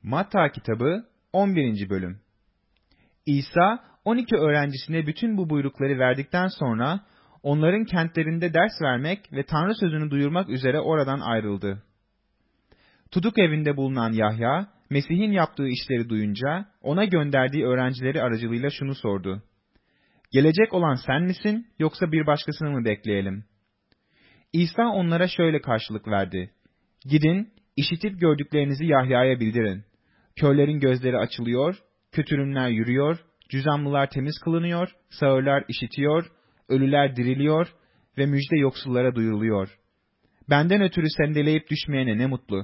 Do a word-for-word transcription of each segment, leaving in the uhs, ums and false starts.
Matta kitabı on birinci bölüm. İsa on iki öğrencisine bütün bu buyrukları verdikten sonra onların kentlerinde ders vermek ve Tanrı sözünü duyurmak üzere oradan ayrıldı. Tuduk evinde bulunan Yahya, Mesih'in yaptığı işleri duyunca ona gönderdiği öğrencileri aracılığıyla şunu sordu: "Gelecek olan sen misin, yoksa bir başkasını mı bekleyelim?" İsa onlara şöyle karşılık verdi: "Gidin, işitip gördüklerinizi Yahya'ya bildirin. Körlerin gözleri açılıyor, kötürümler yürüyor, cüzamlılar temiz kılınıyor, sağırlar işitiyor, ölüler diriliyor ve müjde yoksullara duyuruluyor. Benden ötürü sendeleyip düşmeyene ne mutlu."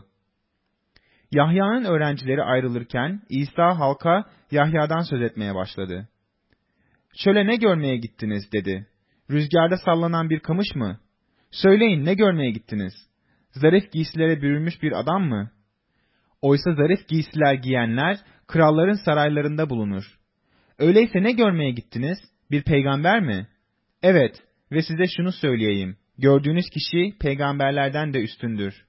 Yahya'nın öğrencileri ayrılırken İsa halka Yahya'dan söz etmeye başladı. "Şöyle ne görmeye gittiniz?" dedi. "Rüzgarda sallanan bir kamış mı? Söyleyin, ne görmeye gittiniz? Zarif giysilere bürünmüş bir adam mı? Oysa zarif giysiler giyenler kralların saraylarında bulunur. Öyleyse ne görmeye gittiniz? Bir peygamber mi? Evet, ve size şunu söyleyeyim: gördüğünüz kişi peygamberlerden de üstündür.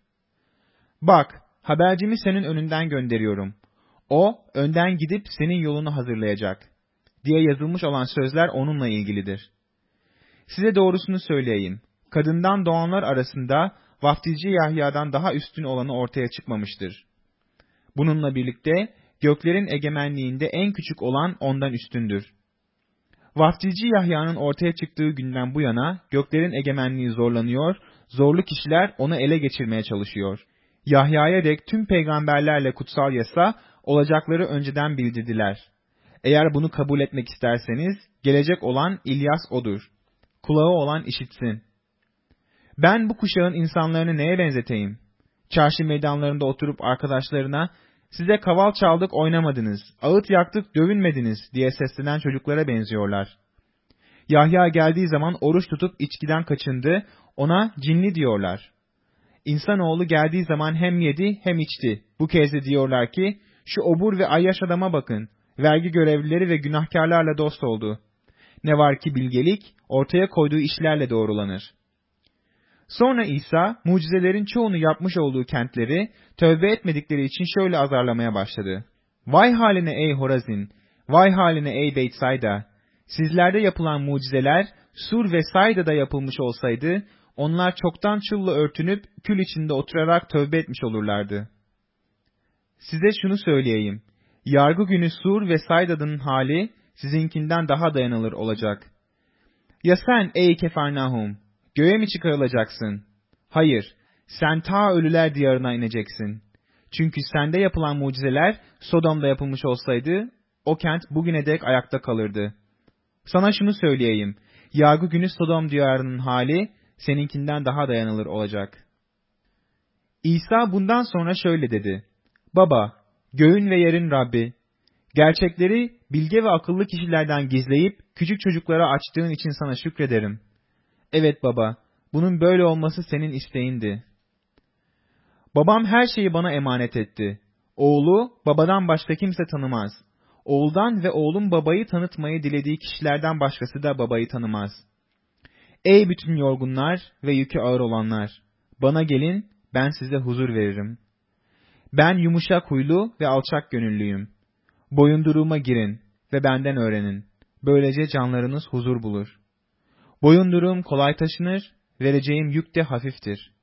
Bak, habercimi senin önünden gönderiyorum. O, önden gidip senin yolunu hazırlayacak diye yazılmış olan sözler onunla ilgilidir. Size doğrusunu söyleyeyim: kadından doğanlar arasında vaftizci Yahya'dan daha üstün olanı ortaya çıkmamıştır. Bununla birlikte göklerin egemenliğinde en küçük olan ondan üstündür. Vaftizci Yahya'nın ortaya çıktığı günden bu yana göklerin egemenliği zorlanıyor, zorlu kişiler onu ele geçirmeye çalışıyor. Yahya'ya dek tüm peygamberlerle kutsal yasa olacakları önceden bildirdiler. Eğer bunu kabul etmek isterseniz, gelecek olan İlyas odur. Kulağı olan işitsin. Ben bu kuşağın insanlarını neye benzeteyim? Çarşı meydanlarında oturup arkadaşlarına, "Size kaval çaldık oynamadınız, ağıt yaktık dövünmediniz" diye seslenen çocuklara benziyorlar. Yahya geldiği zaman oruç tutup içkiden kaçındı, ona cinli diyorlar. İnsanoğlu geldiği zaman hem yedi hem içti. Bu kez de diyorlar ki, "Şu obur ve ayyaş adama bakın, vergi görevlileri ve günahkarlarla dost oldu. Ne var ki bilgelik, ortaya koyduğu işlerle doğrulanır." Sonra İsa, mucizelerin çoğunu yapmış olduğu kentleri, tövbe etmedikleri için şöyle azarlamaya başladı: "Vay haline ey Horazin! Vay haline ey Beytsayda! Sizlerde yapılan mucizeler, Sur ve Sayda'da yapılmış olsaydı, onlar çoktan çılla örtünüp, kül içinde oturarak tövbe etmiş olurlardı. Size şunu söyleyeyim: yargı günü Sur ve Sayda'nın hali, sizinkinden daha dayanılır olacak. Ya sen ey Kefarnahum! Göğe mi çıkarılacaksın? Hayır, sen ta ölüler diyarına ineceksin. Çünkü sende yapılan mucizeler Sodom'da yapılmış olsaydı, o kent bugüne dek ayakta kalırdı. Sana şunu söyleyeyim: yargı günü Sodom diyarının hali seninkinden daha dayanılır olacak." İsa bundan sonra şöyle dedi: "Baba, göğün ve yerin Rabbi, gerçekleri bilge ve akıllı kişilerden gizleyip küçük çocuklara açtığın için sana şükrederim. Evet baba, bunun böyle olması senin isteğindi. Babam her şeyi bana emanet etti. Oğlu babadan başka kimse tanımaz. Oğuldan ve oğlun babayı tanıtmayı dilediği kişilerden başkası da babayı tanımaz. Ey bütün yorgunlar ve yükü ağır olanlar, bana gelin, ben size huzur veririm. Ben yumuşak huylu ve alçak gönüllüyüm. Boyunduruğuma girin ve benden öğrenin. Böylece canlarınız huzur bulur. Boyunduruğum kolay taşınır, vereceğim yük de hafiftir."